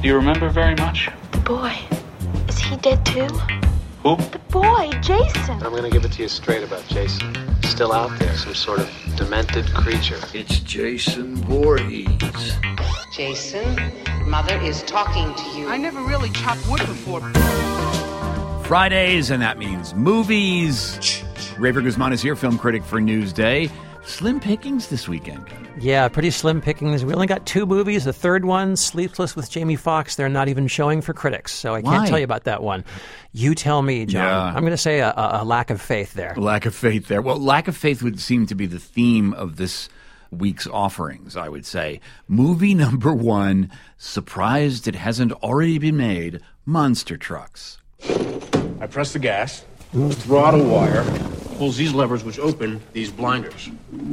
Do you remember very much? The boy. Is he dead too? Who? The boy, Jason. I'm going to give it to you straight about Jason. Still out there, some sort of demented creature. It's Jason Voorhees. Jason, Mother is talking to you. I never really chopped wood before. Fridays, and that means movies. Rafer Guzman is here, film critic for Newsday. Slim pickings this weekend. Yeah, pretty slim pickings. We only got 2 movies. The third one, Sleepless with Jamie Foxx, they're not even showing for critics, so I can't tell you about that one. You tell me, John. Yeah. I'm going to say a lack of faith there. Lack of faith there. Well, lack of faith would seem to be the theme of this week's offerings, I would say. Movie number 1, surprised it hasn't already been made, Monster Trucks. I press the gas, the throttle wire pulls these levers which open these blinders.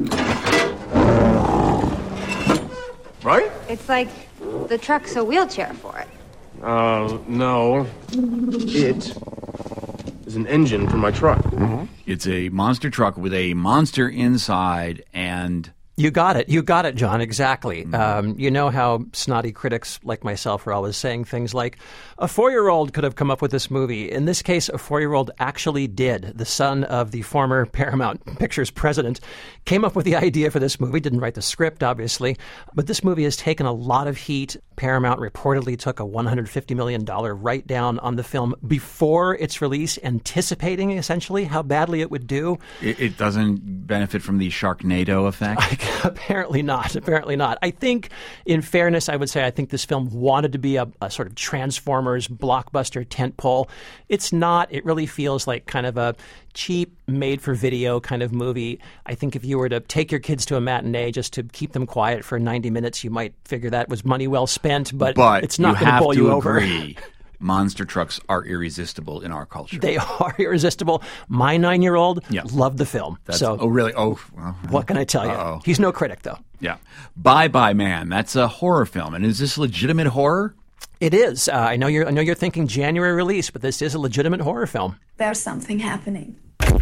Right? It's like the truck's a wheelchair for it. No. It is an engine for my truck. It's a monster truck with a monster inside, and You got it. You got it, John. Exactly. You know how snotty critics like myself are always saying things like, a 4-year-old could have come up with this movie. In this case, a 4-year-old actually did. The son of the former Paramount Pictures president came up with the idea for this movie. Didn't write the script, obviously. But this movie has taken a lot of heat. Paramount reportedly took a $150 million write-down on the film before its release, anticipating, essentially, how badly it would do. it doesn't benefit from the Sharknado effect? Apparently not. Apparently not. I think, in fairness, I would say I think this film wanted to be a sort of Transformers blockbuster tentpole. It's not. It really feels like kind of a cheap, made-for-video kind of movie. I think if you were to take your kids to a matinee just to keep them quiet for 90 minutes, you might figure that was money well spent, but it's not going to bowl you over. Agree. Monster trucks are irresistible in our culture. They are irresistible. My 9-year-old loved the film. Oh, really? Oh, well, what can I tell you? Uh-oh. He's no critic, though. Yeah. Bye Bye Man. That's a horror film. And is this legitimate horror? It is. I know you're thinking January release, but this is a legitimate horror film. There's something happening.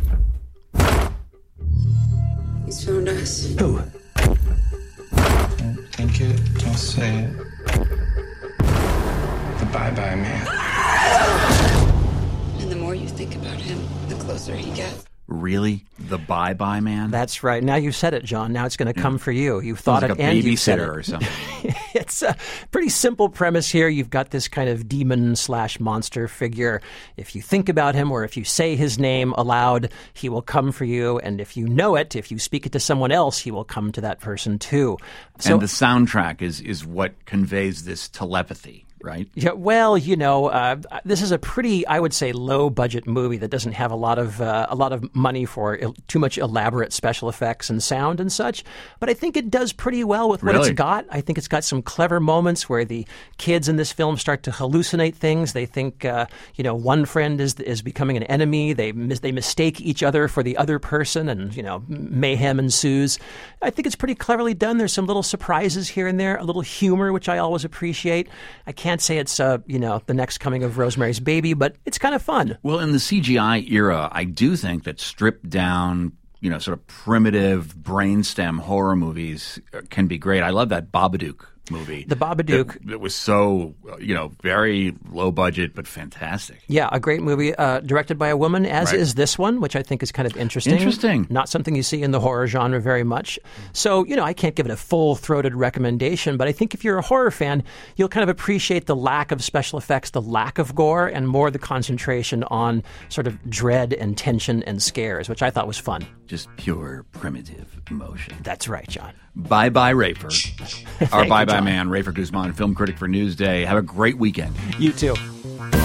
He's found us. Who? Don't think it. Don't say it. The Bye Bye Man. And the more you think about him, the closer he gets. Really? The Bye Bye Man? That's right. Now you said it, John. Now it's going to come for you. You thought like it a and you said it. babysitter or something. It's a pretty simple premise here. You've got this kind of demon/monster figure. If you think about him or if you say his name aloud, he will come for you. And if you know it, if you speak it to someone else, he will come to that person too. So, and the soundtrack is what conveys this telepathy. Right? Yeah. Well, this is a pretty, I would say, low-budget movie that doesn't have a lot of money for too much elaborate special effects and sound and such. But I think it does pretty well with what it's got. I think it's got some clever moments where the kids in this film start to hallucinate things. They think, one friend is becoming an enemy. They mistake each other for the other person, and mayhem ensues. I think it's pretty cleverly done. There's some little surprises here and there, a little humor, which I always appreciate. I can't say it's the next coming of Rosemary's Baby, but it's kind of fun. Well, in the CGI era, I do think that stripped down, sort of primitive brainstem horror movies can be great. I love that Babadook movie. The Babadook. It was so, very low budget, but fantastic. Yeah, a great movie directed by a woman, as is this one, which I think is kind of interesting. Interesting. Not something you see in the horror genre very much. So, I can't give it a full-throated recommendation, but I think if you're a horror fan, you'll kind of appreciate the lack of special effects, the lack of gore, and more the concentration on sort of dread and tension and scares, which I thought was fun. Just pure primitive emotion. That's right, John. Bye Bye Rafer. Our Bye Bye Man, Rafer Guzman, film critic for Newsday. Have a great weekend. You too.